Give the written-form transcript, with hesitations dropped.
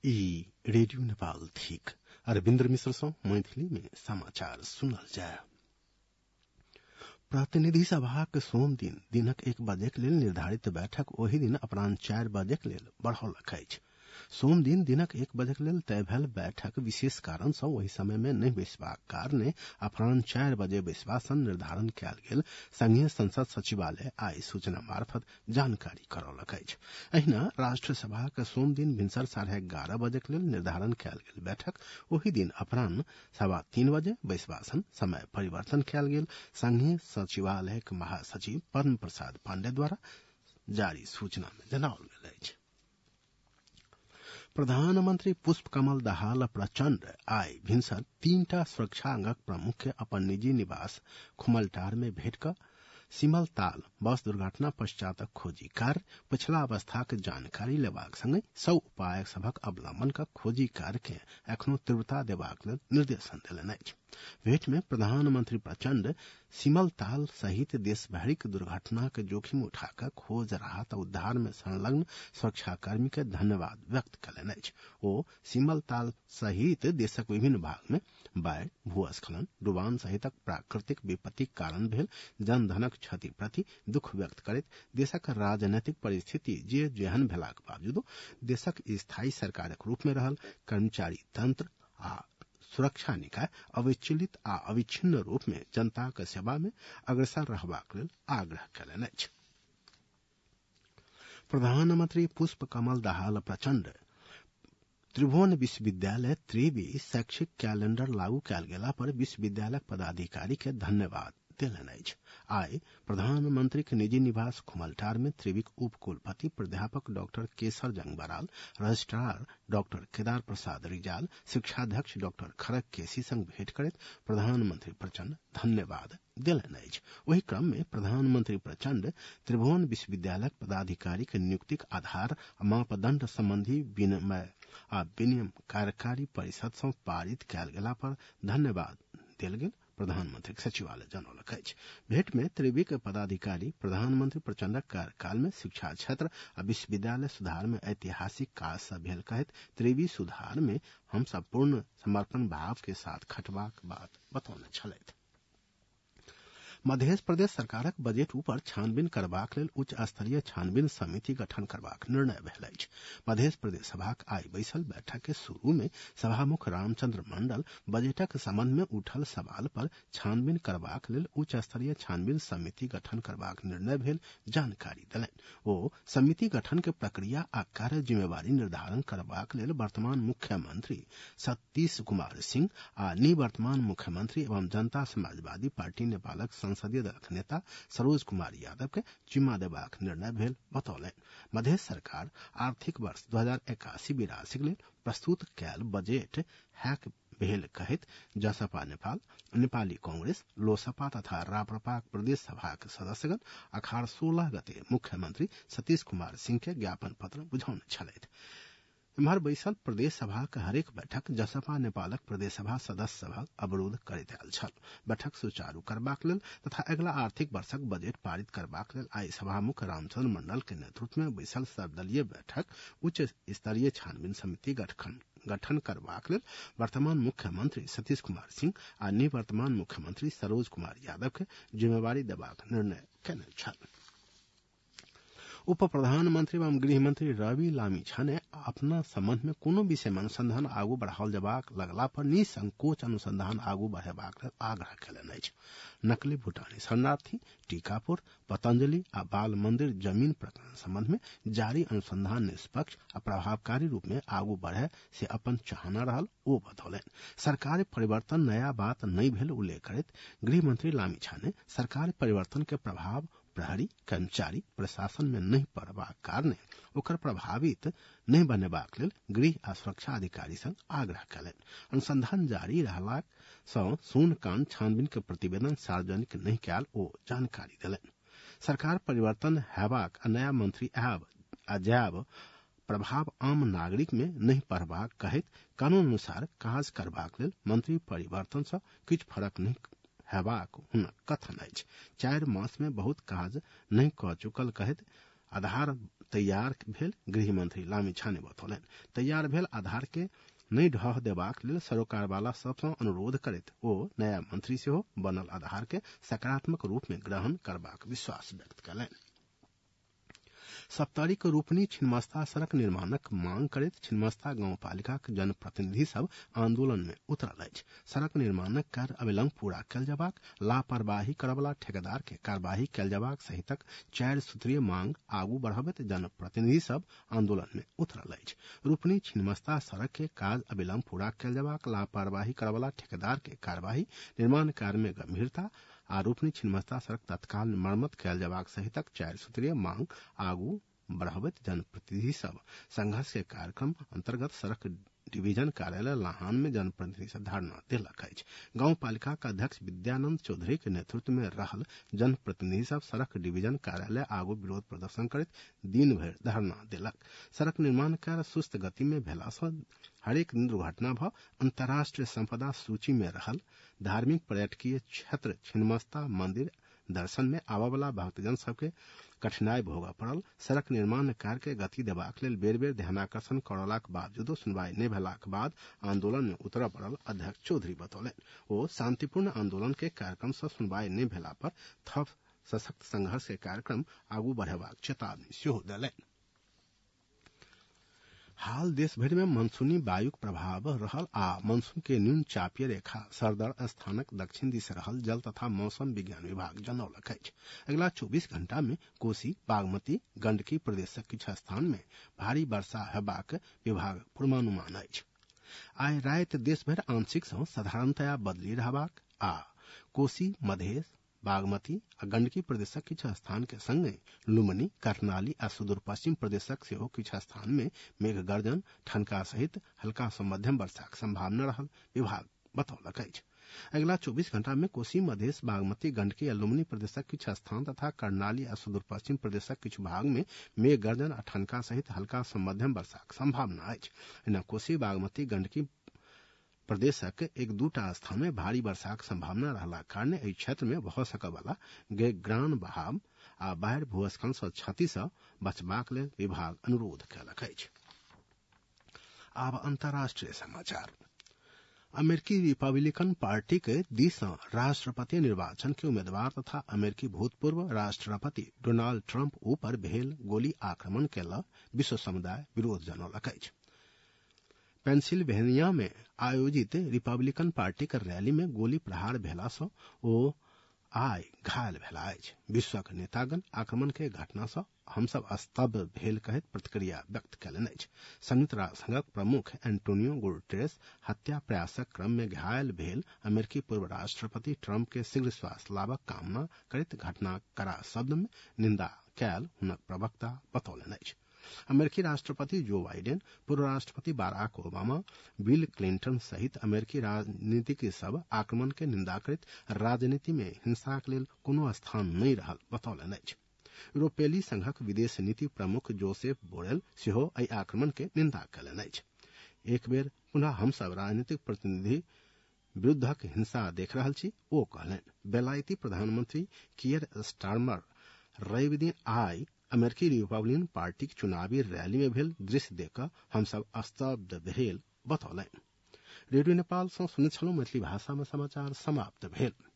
ई रेडियो नेपाल थिक अरविन्द्र मिश्र मैथिली में समाचार सुनल जाय। प्रतिनिधि सभाक सोम दिन दिनक 1 बजेक लेल निर्धारित बैठक ओहि दिन अपराह्न 4 बजेक लेल बढ़ौलक अछि। सोम दिन दिनक 1 बजेक लेल तय भेल बैठक विशेष कारण सँ ओहि समय में नहि बैसबाक कारणे अपराह्न 4 बजे बैसबासन निर्धारण कयल गेल संघीय संसद सचिवालय आइ सूचना मार्फत जानकारी करौलक अछि। अहिना राष्ट्र सभाक सोम दिन भिनसर 11:30 बजेक लेल निर्धारण कयल गेल बैठक ओहि दिन अपराह्न 3:15 बजे बैसबासन समय परिवर्तन कयल गेल संघीय सचिवालयक महासचिव पद्म प्रसाद पाण्डे द्वारा जारी सूचना में जनाओल गेल अछि। प्रधानमंत्री पुष्प कमल दाहाल प्रचण्ड आइ भिनसर 3टा सुरक्षा अंगक प्रमुख के अपन निजी निवास खुमलटार में भेट क सिमलताल बस दुर्घटना पश्चातक खोजी कार्य पिछला अवस्थाक जानकारी लेबाक संगे सब उपाय सभक अवलंबन क खोजी कार्य के एखनो तीव्रता देबाक लेल निर्देशन देलनि अछि। भेंट में प्रधानमंत्री प्रचण्ड सिमलताल सहित देशभरिक दुर्घटनाक जोखिम उठाक खोज राहत उद्धार में संलग्न सुरक्षाकर्मी के धन्यवाद व्यक्त कयलनि अछि। ओ सिमलताल सहित देशक विभिन्न भाग में बाढ़ि, भूस्खलन, डुबान सहितक प्राकृतिक विपत्तिक कारण भेल जनधनक क्षति प्रति दुख व्यक्त करैत देशक राजनीतिक परिस्थिति जे जेहन भेलाक बावजूदो देशक स्थायी सरकारक रूप में रहल कर्मचारी तंत्र आ सुरक्षा निकाय अविचलित आ अविच्छिन्न रूप में जनताक सेवा में अग्रसर रहबाक लेल आग्रह कयलनि अछि। प्रधानमंत्री पुष्प कमल दाहाल प्रचण्ड त्रिभुवन विश्वविद्यालय त्रिवी शैक्षिक कैलेंडर लागू कयल गेला पर विश्वविद्यालय पदाधिकारी के धन्यवाद देलनि अछि। आइ प्रधानमंत्री के निजी निवास खुमलटार में त्रिवीक उप कुलपति प्राध्यापक डॉक्टर केसर जंग बराल, रजिस्ट्रार डॉक्टर केदार प्रसाद रिजाल, शिक्षाध्यक्ष डॉक्टर खड़ग केसी संग भेंट करैत प्रधानमंत्री प्रचण्ड धन्यवाद देलनि अछि। वही क्रम में प्रधानमंत्री प्रचण्ड त्रिभुवन विश्वविद्यालय पदाधिकारी के नियुक्तिक आधार मापदंड संबंधी विनियम कार्यकारी परिषद सँ पारित कयल गेला पर धन्यवाद देल गेल प्रधानमंत्री सचिवालय जनौलक अछि। भेंट में त्रिवीक पदाधिकारी प्रधानमंत्री प्रचण्डक कार्यकाल में शिक्षा क्षेत्र आ विश्वविद्यालय सुधार में ऐतिहासिक काज सब भेल कहैत त्रिवी सुधार में हम सब पूर्ण समर्पण भाव के साथ खटबाक बात बतौने छलैथ। मध्य प्रदेश सरकारक बजट ऊपर छानबीन करबाक लेल उच्च स्तरीय छानबीन समिति गठन करबाक निर्णय भेल अछि। मध्य प्रदेश सभाक आइ बैसल बैठक के शुरू में सभामुख रामचंद्र मंडल बजटक संबंध में उठल सवाल पर छानबीन करबाक लेल उच्च स्तरीय छानबीन समिति गठन करबाक निर्णय भेल जानकारी देलनि। ओ समिति गठन के प्रक्रिया आ कार्य जिम्मेवारी निर्धारण करबाक लेल वर्तमान मुख्यमंत्री सतीश कुमार सिंह आ निवर्तमान मुख्यमंत्री एवं जनता समाजवादी पार्टी नेपालक संसदीय दलक नेता सरोज कुमार यादव के जिम्मा देबाक निर्णय भेल बतौलनि। मध्य सरकार आर्थिक वर्ष 2081-82 लेल प्रस्तुत कयल बजट हैक भेल कहैत जसपा नेपाल, नेपाली कांग्रेस, लोसपा तथा राप्रपाक प्रदेश सभाक सदस्यगण अखाड़ 16 गते मुख्यमंत्री सतीश कुमार सिंह के ज्ञापन पत्र बुझौने छलैथ। इम्हर बैसल प्रदेश सभाक हरेक बैठक जसपा नेपालक प्रदेश सभा सदस्य सभक अवरोध करैत आयल छल। बैठक सुचारू करबाक लेल तथा अगिला आर्थिक वर्षक बजट पारित करबाक लेल आइ सभामुख रामचंद्र मंडल के नेतृत्व में बैसल सर्वदलीय बैठक उच्च स्तरीय छानबीन समिति गठन करबाक लेल वर्तमान मुख्यमंत्री सतीश कुमार सिंह आ निवर्तमान मुख्यमंत्री सरोज कुमार यादव के जिम्मेवारी देबाक निर्णय कयने छल। उप प्रधानमंत्री एवं गृह मंत्री रवि लामी छाने अपना संबंध में कोनो विषय में अनुसंधान आगू बढ़ाओल जबाक लगला पर निसंकोच अनुसंधान आगू बढ़ेबाक आग्रह कयलनि अछि। नकली भूटानी शरणार्थी, टीकापुर, पतंजलि आ बाल मंदिर जमीन प्रकरण संबंध में जारी अनुसंधान निष्पक्ष आ प्रभावकारी रूप में आगू बढ़े से अपन चाहना रहल ओ बतौलनि। सरकार परिवर्तन नया बात नहीं भेल उल्लेख करैत गृह मंत्री लामी छाने सरकार परिवर्तन के प्रभाव प्रहरी, कर्मचारी, प्रशासन में नहीं पड़बाक कारणे ओकर प्रभावित नहीं बनेबाक लेल गृह आ सुरक्षा अधिकारी संग आग्रह कयलनि। अनुसंधान जारी रहला सँ सोनकांड छानबीन के प्रतिवेदन सार्वजनिक नहीं कयल ओ जानकारी देलनि। सरकार परिवर्तन हेबाक आ नया मंत्री जायब प्रभाव आम नागरिक में नहीं पड़बाक कहैत कानून अनुसार काज करबाक लेल मंत्री परिवर्तन सँ किछु फरक नहीं हेबाक हुनक कथन अछि। 4 मास में बहुत काज नहीं क चुकल कहैत आधार तैयार भेल गृह मंत्री लामिछाने बतौलनि। तैयार भेल आधार के नहीं ढह देबाक लेल सरोकारवाला सबसँ अनुरोध करैत ओ नया मंत्री सेहो बनल आधार के सकारात्मक रूप में ग्रहण करबाक विश्वास व्यक्त कयलनि। सप्तरी के रूपनी छिन्नमस्ता सड़क निर्माणक मांग करैत छिन्नमस्ता गांवपालिका के जनप्रतिनिधि सब आंदोलन में उतरल अछि। सड़क निर्माणक कार्य अविलंब पूरा कयल जयबाक, लापरवाही करवला ठेकेदार के कार्यवाही कयल जयबाक सहितक 4 सूत्रीय मांग आगू बढ़ाबैत जनप्रतिनिधि सब आंदोलन में उतरल अछि। रूपनी छिन्नमस्ता सड़क के काज अविलंब पूरा कयल जयबाक, लापरवाही करवला ठेकेदार के कार्यवाही, निर्माण कार्य में गंभीरता आ रूपनी छिन्नमस्ता सड़क तत्काल मरम्मत कयल जयबाक सहितक 4 सूत्रीय मांग आगू बढ़ाबैत जनप्रतिनिधि सब संघर्ष के कार्यक्रम अंतर्गत सड़क डिवीजन कार्यालय लाहान में जनप्रतिनिधि सब धरना देलक अछि। गांव पालिका के अध्यक्ष विद्यानंद चौधरी के नेतृत्व में रहल जनप्रतिनिधि सब सड़क डिवीजन कार्यालय आगू विरोध प्रदर्शन करैत दिन भरि धरना देलक। सड़क निर्माण कार्य सुस्त गति में भेला सँ हरेक दिन दुर्घटना भ अंतर्राष्ट्रीय संपदा सूची में रहल धार्मिक पर्यटकीय क्षेत्र छिन्नमस्ता मंदिर दर्शन में आबयवला भक्तजन सबके कठिनाई भोगऽ पड़ल। सड़क निर्माण कार्य के गति देबाक लेल बेर बेर ध्यानाकर्षण करलाक बावजूदो सुनवाई नहि भेलाक बाद आंदोलन में उतरऽ पड़ल अध्यक्ष चौधरी बतौलनि। ओ शांतिपूर्ण आंदोलन के कार्यक्रम सँ सुनवाई नहि भेला पर थप सशक्त संघर्ष के कार्यक्रम आगू बढ़ेबाक चेतावनी सेहो देलनि। हाल देश भरि में मानसूनी वायुक प्रभाव रहल आ मानसून के न्यून चापीय रेखा सरदर स्थानक दक्षिण दिस रहल जल तथा मौसम विज्ञान विभाग जनौलक अछि। अगिला 24 घंटा में कोसी, बागमती, गंडकी प्रदेशक किछु स्थान में भारी वर्षा हेबाक विभाग पूर्वानुमान अछि। आइ राति देश भरि आंशिक सँ साधारणतया बदली रहबाक आ कोसी, मधेश, बागमती आ गंडकी प्रदेशक किछु स्थान के संगे लुम्बिनी, कर्णाली आ सुदूर पश्चिम प्रदेशक सेहो किछु स्थान में मेघ गर्जन, ठनका सहित हल्का सँ मध्यम वर्षाक संभावना रहल विभाग बतौलक अछि। अगिला 24 घंटा में कोसी, मधेश, बागमती, गंडकी आ लुम्बिनी प्रदेशक किछु स्थान तथा कर्णाली आ सुदूर पश्चिम प्रदेशक किछु भाग में मेघ गर्जन आ ठनका सहित हल्का सँ मध्यम वर्षाक संभावना अछि। एना कोसी, बागमती, गंडकी प्रदेशक 1-2टा स्थान में भारी वर्षाक संभावना रहला कारण एहि क्षेत्र में भऽ सकयवला ग्रान बहाव आ बाढ़ि भूस्खलन सँ क्षति सँ बचबाक लेल विभाग अनुरोध कयलक अछि। आब अंतर्राष्ट्रीय समाचार। अमेरिकी रिपब्लिकन पार्टी के दिस सँ राष्ट्रपति निर्वाचन के उम्मीदवार तथा अमेरिकी भूतपूर्व राष्ट्रपति डोनाल्ड ट्रंप ऊपर भेल गोली आक्रमण के ल विश्व समुदाय विरोध जनौलक अछि। पेंसिल्वेनिया में आयोजित रिपब्लिकन पार्टी के रैली में गोली प्रहार भेला सँ ओ आइ घायल भेला अछि। विश्वक नेतागण आक्रमण के घटना सँ हमसभ स्तब्ध भेल कहैत प्रतिक्रिया व्यक्त कयलनि अछि। संयुक्त राष्ट्र संघक प्रमुख एंटोनियो गुटेरेस हत्या प्रयासक क्रम में घायल भेल अमेरिकी पूर्व राष्ट्रपति ट्रंप के शीघ्र स्वास्थ्य लाभक कामना करैत घटनाक कड़ा शब्द में निंदा कयल हुनक प्रवक्ता बतौलनि अछि। अमेरिकी राष्ट्रपति जो बाइडेन, पूर्व राष्ट्रपति बाराक ओबामा, बिल क्लिंटन सहित अमेरिकी राजनीतिज्ञ सब आक्रमण के निंदा करैत राजनीति में हिंसाक लेल कोनो स्थान नहि रहल बतौलनि अछि। यूरोपीय संघक विदेश नीति प्रमुख जोसेफ बोरेल सेहो एहि आक्रमण के निंदा कयलनि अछि। एक बेर पुनः हमसभ राजनीतिक प्रतिनिधि विरुद्धक हिंसा देख रहल छी, ओ कहलनि। बेलायती प्रधानमंत्री कियर स्टारमर रवि दिन आइ अमेरिकी रिपब्लिकन पार्टी के चुनावी रैली में भेल दृश्य देख हमसभ स्तब्ध भेल बतौलनि। रेडियो नेपाल सँ सुनैत छलहुँ। मैथिली भाषा में समाचार समाप्त भेल।